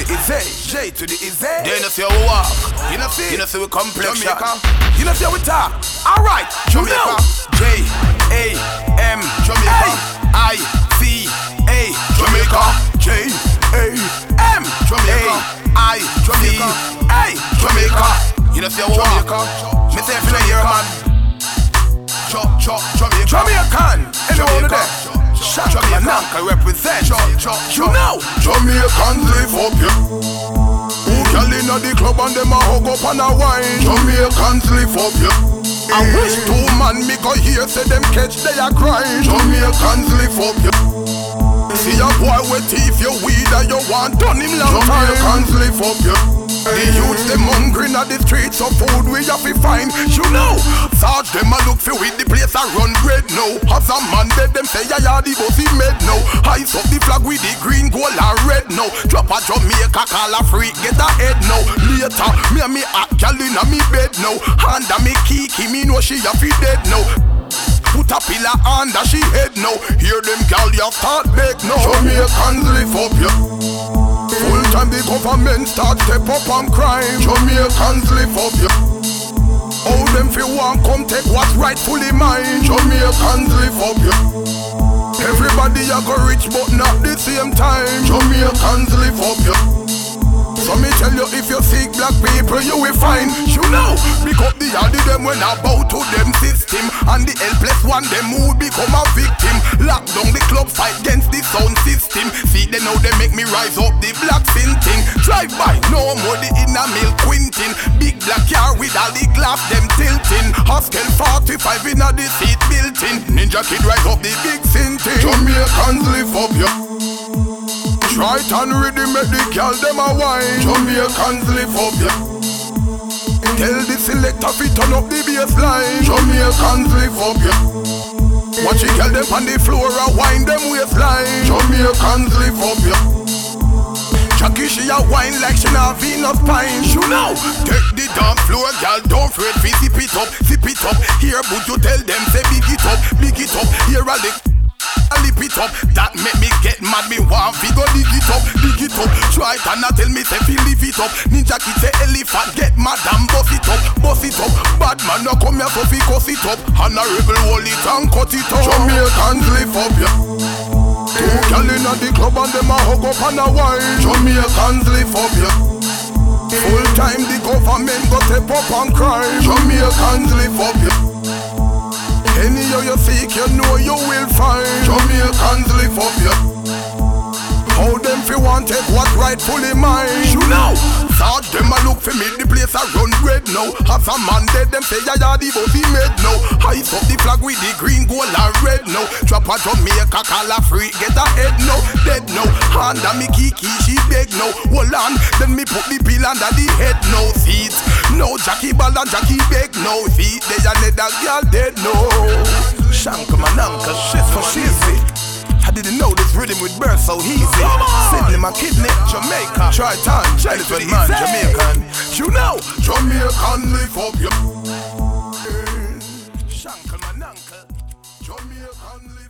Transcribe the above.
Izzy, J to the Izzy. You know see how we walk. You know see? You know see we complex shot. You know see how we talk. Alright, Jamaica. J-A-M Jamaica. I-C-A Jamaica. J-A-M Jamaica. I-C-A Jamaica. You know see how we walk. Me say if you know here man. Jamaica. Jamaican. Anyone there? Jamaica represent. You know Jamaicans live up here. Who girl inna the club and them a hug up and a wine. Jamaicans live up here. I wish two man me go hear say them catch they a crying. Jamaicans live up here. See a boy with teeth you weed and you want done him long time. Jamaicans live up here. The youth them hungry na the streets of food we have to find. You know, Sarge them a look for with the place a run bread now. Have some man dead them say ya the bossy made now. Ice up the flag with the green, gold and red now. Drop a Jamaica, call a freak, get a head now. Later, me and me a gal inna me bed now. Hand a me kiki, me know she a fi dead now. Put a pillar under she head now. Hear them gal ya start beg now. Jamaicans live up here. Full time the government start step up and crime. Jamaicans live up here. How them fi want come take what's rightfully mine. Jamaicans live up here. Everybody a go rich but not the same time. Jamaicans live up here. So me tell you if you seek black people you will find. You know, pick up the yard them when I bow to them system. And the helpless one them who become a victim. Lock down the club, fight against the sound system. See they know they make me rise up the black sin thing. Drive by, no more the inner mill quintin. Big black car with all the glass them tilting. Hostel 45 in the seat built in. Ninja Kid rise up the big sin thing. Jamaicans live up here. Right and ready make the girl them a wine. Jamaicans live up here. Tell the selector fi turn up the bassline. Jamaicans live up here. Watch the girl them on the floor a wine them waistline. Jamaicans live up here. Jackie she a wine like she na Venus pine. You know, take the dance floor, girl don't fret fi zip it up, zip it up. Here but you tell them say big it up, big it up. Here a lick. I lip it up, that make me get mad. Me want fi go dig it up, dig it up. Try it and tell me say fi live it up. Ninja Kid say elephant get mad and bust it up, bust it up. Bad man no come here so fi cuss it up. Honorable hold it and cut it up. Jamaicans live up here. Two gal inna the club and them a hug up and a wine. Jamaicans live up here. Full time the government go step up and crime. Jamaicans live up here. Any how you seek, you know you will find. Jamaicans live up here. How them fi want take what rightfully mine. You know, Sarge them a look for me the place a run red now. Have some man dead them say ya the bossy made now. Ice up the flag with the green, gold and red now. Drop a Jamaica, call a freak, get a head now. Dead now, hand a me kiki, she beg now. Hold on, then me put the pill under the head now. Feet, no Jackie Ball and Jackie beg now. Feet, they a let that girl dead now. Shanka Mananka, shit for shizzy. I didn't know this rhythm would burn so easy. Sydney, my kidney, Jamaica. Try time, Elephant man, Jamaican. You know, Jamaican live up here. Shanka Mananka, Jamaican live